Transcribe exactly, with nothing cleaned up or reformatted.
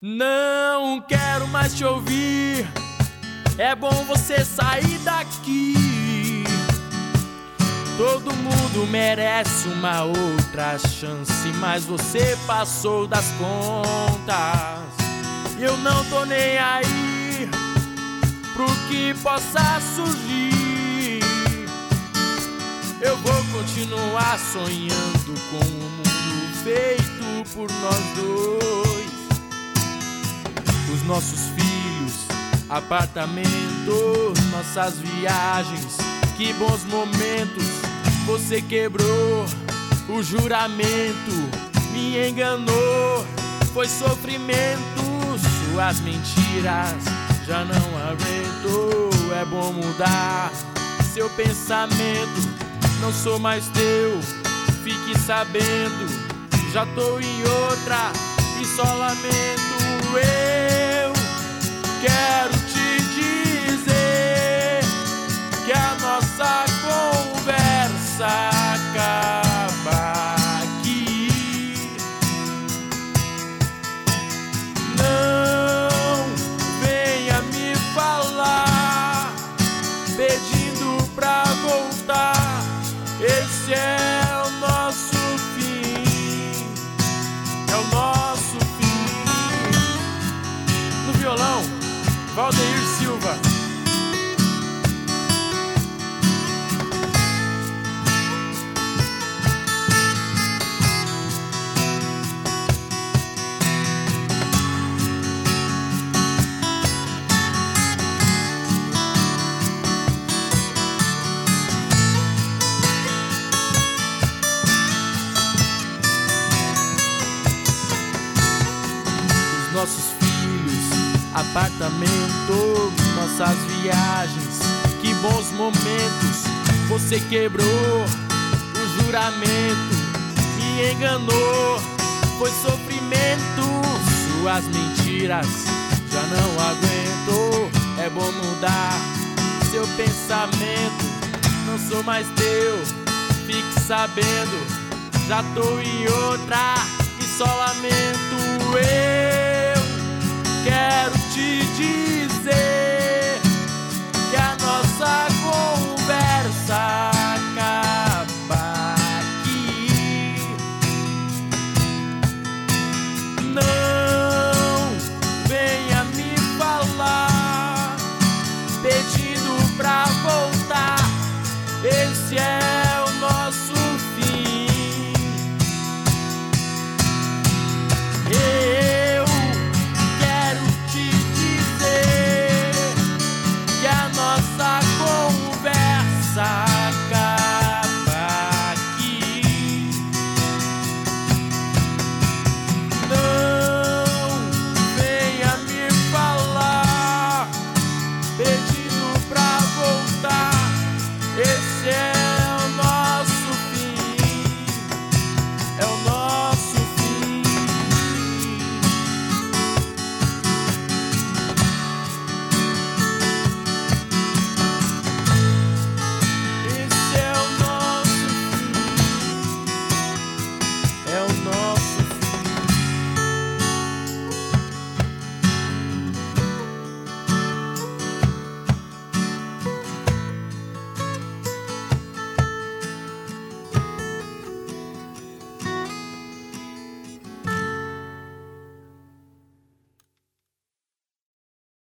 Não quero mais te ouvir. É bom você sair daqui. Todo mundo merece uma outra chance, mas você passou das contas. Eu não tô nem aí pro que possa surgir. Eu vou continuar sonhando com um mundo feito por nós dois. Os nossos filhos, apartamentos, nossas viagens, que bons momentos. Você quebrou o juramento, me enganou, foi sofrimento. Suas mentiras já não aguento. É bom mudar seu pensamento. Não sou mais teu, fique sabendo. Já tô em outra e só lamento. Eu quero te dizer que a nossa conversa acaba aqui. Não venha me falar pedindo pra voltar. Esse é o nosso fim, é o nosso fim. No violão, Valdeir Silva. Nossos filhos, apartamento, nossas viagens, que bons momentos. Você quebrou o juramento, me enganou, foi sofrimento. Suas mentiras já não aguento. É bom mudar seu pensamento. Não sou mais teu, fique sabendo. Já tô em outra e só lamento. Eu